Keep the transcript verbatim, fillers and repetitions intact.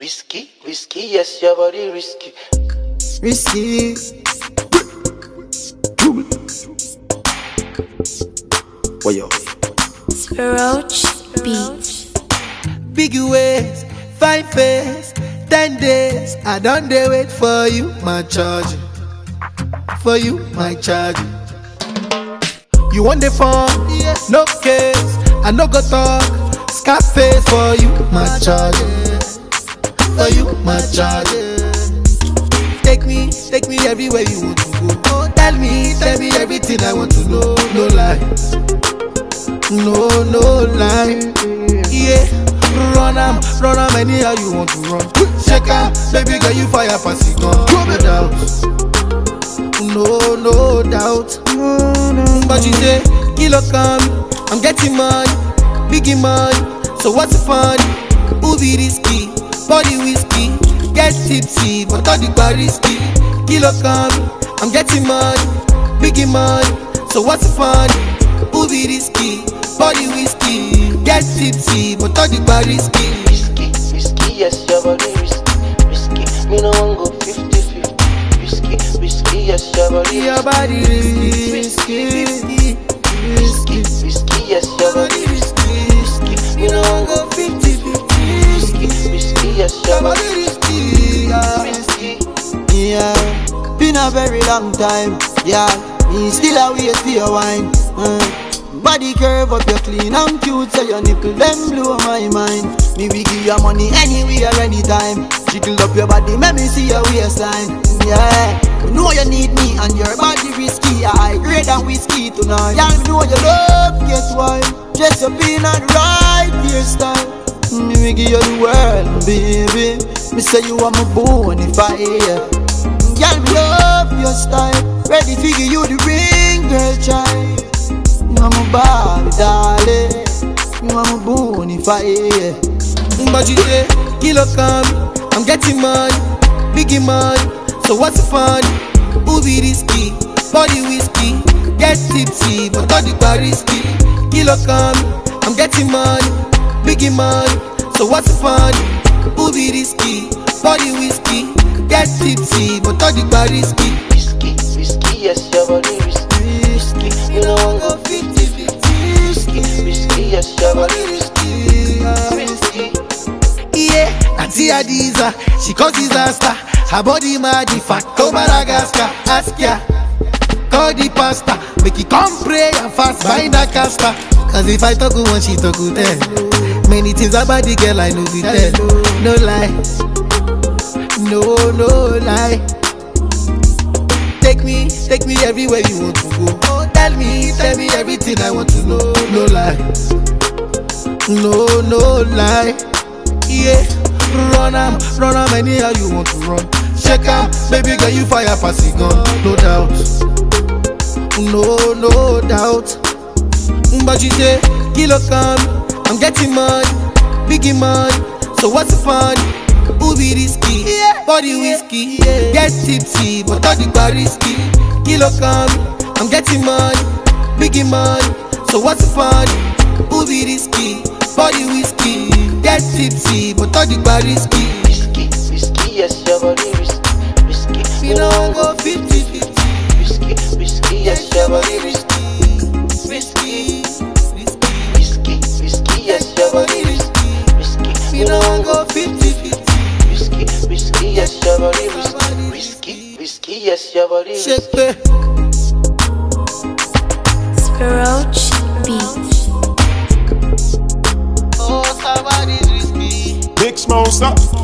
Risky, risky, yes, your body risky. Risky. What yo? Roach Beats. Big ways, fine face, ten days. I don't dare wait for you, my charge. For you, my charge. You want the phone? Yes. No case. I no go talk. Scarface for you, my charge. For you, my charge. Take me, take me everywhere you want to go. Oh, tell me, tell me everything I want to know. No lies, no, no lie. Yeah, run am, run am anyhow you want to run. Shake am, baby girl you fire pass it gun. No doubt, no, no doubt. But you say, kilo come, I'm getting money, biggie money. So what's the fun? Who be risky? Body whiskey, get tipsy, but all the bar risky. Kilo come, I'm getting money, biggie money. So what's the fun? Who be risky? Body whiskey, get tipsy, but all the bar risky. Risky, risky, yes, your body risky. Risky, me no one go fifty fifty. Risky, risky, yes, your body risky. Your body risky, risky, risky, risky, yes, your body risky. Risky, me no one go fifty fifty. Risky, risky, yes, your body risky. Risky, yeah. Been a very long time, yeah. Me still a wait for your wine. Uh. Body curve up, you clean and cute, so your nipple them blow my mind. Me we give you money anywhere, anytime. Jiggle up your body, make me see your waistline. Yeah, you know you need me and your body risky. I grade and whiskey tonight. Yeah, you know you love, guess why? Dress up in and right hairstyle. Me we give you the world, baby. Me say you are my bonfire. Girl, me love your style. Ready to give you the ring, girl, child. You are my Barbie, darling. You are my bonfire. But you say, kilo come, I'm getting money, biggie money. So what's the fun? Who be risky? Body whiskey, get tipsy, but all the bar risky. Kilo come, I'm getting money, biggie money. So what's the fun? Who be risky? Body whiskey, get tipsy, but all the bar risky. Risky, risky, yes, your body risky. Risky, you know one go fifty fifty. Risky, risky, yes, your body risky. Risky. Yeah, Auntie Adiza, she cause disaster. Her body mad, the fat go Madagascar. Ask ya, call the pastor, make it come pray and fast find a caster. Cause if I talk one, she talk with them. Many things about the girl I know be tell. No lie, no, no lie. Take me, take me everywhere you want to go. Oh, tell me, tell me everything I want to know. No lie, no, no lie. Yeah, run am, run am anyhow you want to run. Shake am, baby girl you fire pass it gun. No doubt, no, no doubt. But you say, kilo come, I'm getting money, biggie money. So what's the fun? Who be risky? Yeah. Body whiskey, yeah. Get tipsy, but all the bar risky. Kilo come, I'm getting money, biggie money. So what's the fun? Who be risky? Body whiskey, get tipsy, but all the bar risky. Risky, risky, yes, your body risky. Risky, you know I go fifty fifty. Risky, risky, yes, your body risky. Risky, risky, risky, yes, your body risky. Risky, you know I go fifty fifty. Risky, risky, yes, your body risky. Risky, risky, yes, your body risky. Shake it. Roach Beats. Oh, somebody's risky. Big Smoke, stop.